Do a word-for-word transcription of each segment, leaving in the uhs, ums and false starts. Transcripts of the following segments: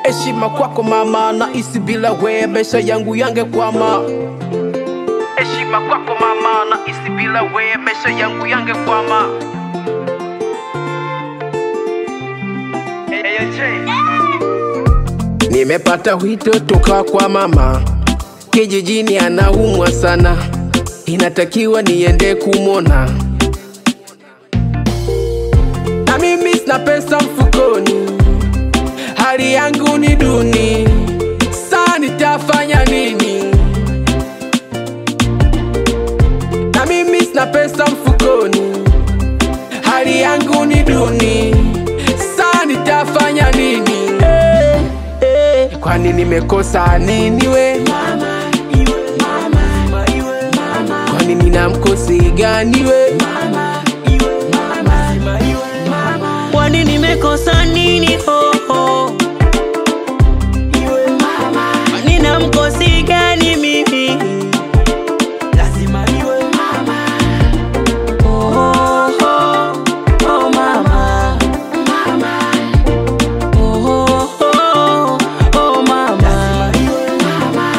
Heshima kwako mama, na isi bila we maisha yangu yangekwama. Heshima kwako mama, na isi bila we maisha yangu yangekwama. Nimepata wito toka kwa mama, kijijini anaumwa sana, inatakiwa niende kumona. Na mimi sina pesa mfukoni, hali yangu ni duni, saa nitafanya nini? Na mimi sina pesa mfukoni, hali yangu ni duni, saa nitafanya nini? Eh, eh, kwani nimekosa nini we? Mama, iwe mama, iwe mama. Kwani nina mkosi gani we? Mama, iwe mama, iwe mama. Kwani nimekosa nini ho ho? Iwe mama. Nina mkosi gani mimi? Lazima iwe mama. Oh oh oh, oh mama. Mama. Oh oh oh, oh mama. Lazima iwe mama.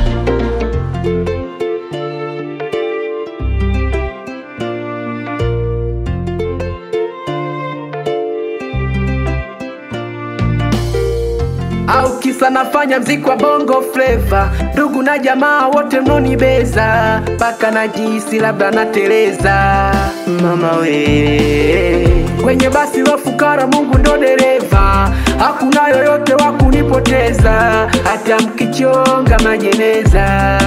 Au kisa nafanya mziki wa bongo flavor, ndugu na jamaa wote mnonibeza, mpaka najisi labda nateleza. Mama we, kwenye basi la fukara Mungu ndo dereva, hakuna yoyote wa kunipoteza, hata mkichonga majeneza.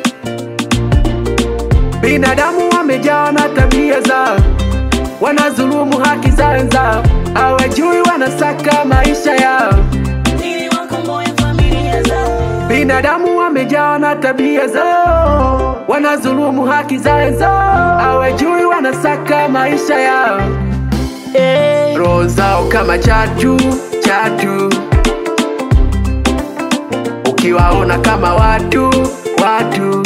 Binadamu wamejaa na tabia zao, wanazulumu haki za wenzao, hawajui wanasaka maisha yao. Binadamu wamejaa na tabia zao, wanazulumu haki za wenzao, hawajui wanasaka maisha yao. Eh, roho zao kama chatu chatu, ukiwaona kama watu watu.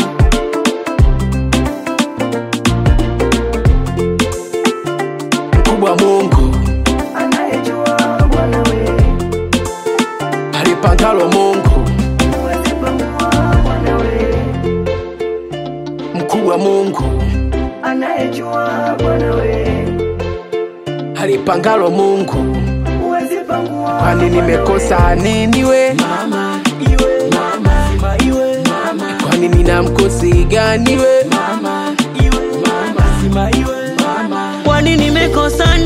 Mkubwa Mungu anayejua Bwana we, alipangalo Mungu. Mkubwa Mungu anayejua Bwana we, alipangalo Mungu. Kwani nimekosa nini we? Mama, iwe mama, iwe mama. Kwani nina mkosi gani we? Mama, iwe mama, iwe mama. Kwani nimekosa